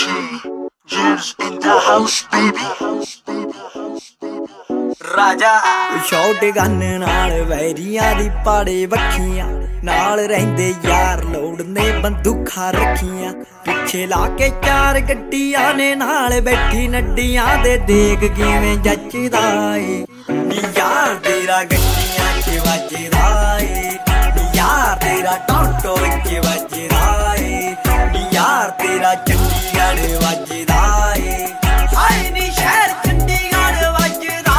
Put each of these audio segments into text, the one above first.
James in the house, baby. राजा shot gun नाल वैरियां दी पाड़े वखियां नाल रहिंदे यार लोड़ ने बंदूखां रखियां पिछे लाके चार गड्डियां ने नाल बैठी नड्डियां दे देख किवें जचदा ए नी यार तेरा गड्डियां च वजदा ए यार तेरा टोटो च वजदा ए नी यार तेरा चंडीगढ़ वजदा ए हाय नी शहर चंडीगढ़ वजदा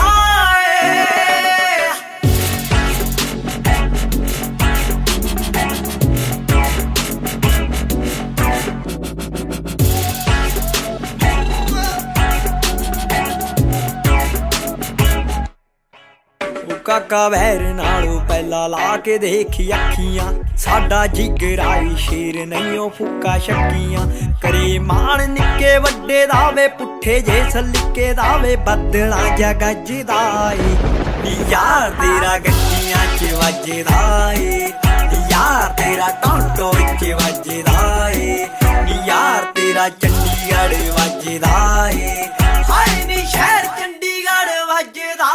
काका वैर नालों पहला ला के देखी अखियां साडा जिगराई शेर नहीं ओ फुक्का शक्कियां करे मान निक्के वड्डे दावे पुट्ठे जे सलिके दावे बदला जगजदा ए यार तेरा गड्डियां च वजदा ए यार तेरा टोटो च वजदा ए यार तेरा चंडीगढ़ वजदा ए हाय नी शहर चंडीगढ़ वजदा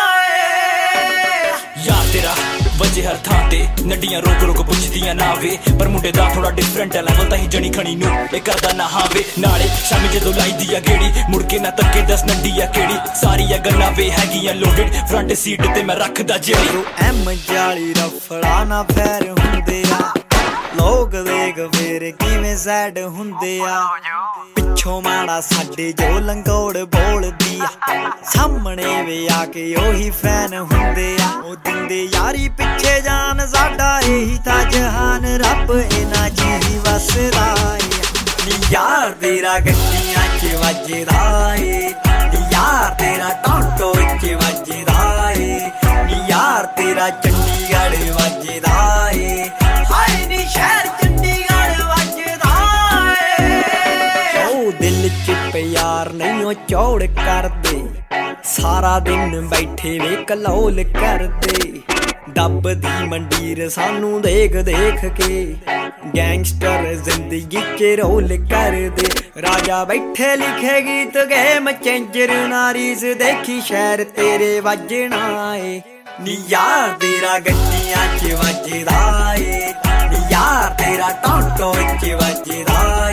वजे हर थां ते नड्डियां रोक रोक पुछदियां ना वे पर मुंडे दा थोड़ा डिफरेंट है लेवल तां ही जनी खणी नू ए करदा ना हां वे नाले शामी जदों लाई दिया गेड़ी मुड़ के ना तक्के दस नड्डियां केड़ी सारियां गन्ना वे हैगियां लोडेड फ्रंट सीट ते मैं रखदा जेड़ी M40 रफड़ा ना फैर हुंदे आ लोग देख फिर किवें सैड हुंदे आ पिछों माड़ा साडे जो लंगोड़ बोलदी आ सामने वे आके ओही फैन हुंदे आ ओ दिंदे यारी पिछे जान साडा एही तां जहान रब इना जी वसदा नी यार तेरा गड्डियां च वजदा ए यार तेरा टोटो च वजदा ए नी यार तेरा चंडीगढ़ वजदा ए हाय नी शहर चंडीगढ़ वजदा ए ओ दिल च प्यार नहीं ओ चौड़ कर दे सारा दिन बैठे वे कलौल कर दे डब दी मंडीर सानू देख देख के गैंगस्टर जिंदगी च रोल कर दे राजा बैठे लिखे गीत गेम चेंजर नारीज देखी शहर तेरे वजना ए नी यार तेरा गड्डियां च वजदा ए नी यार तेरा टोटो च वजदा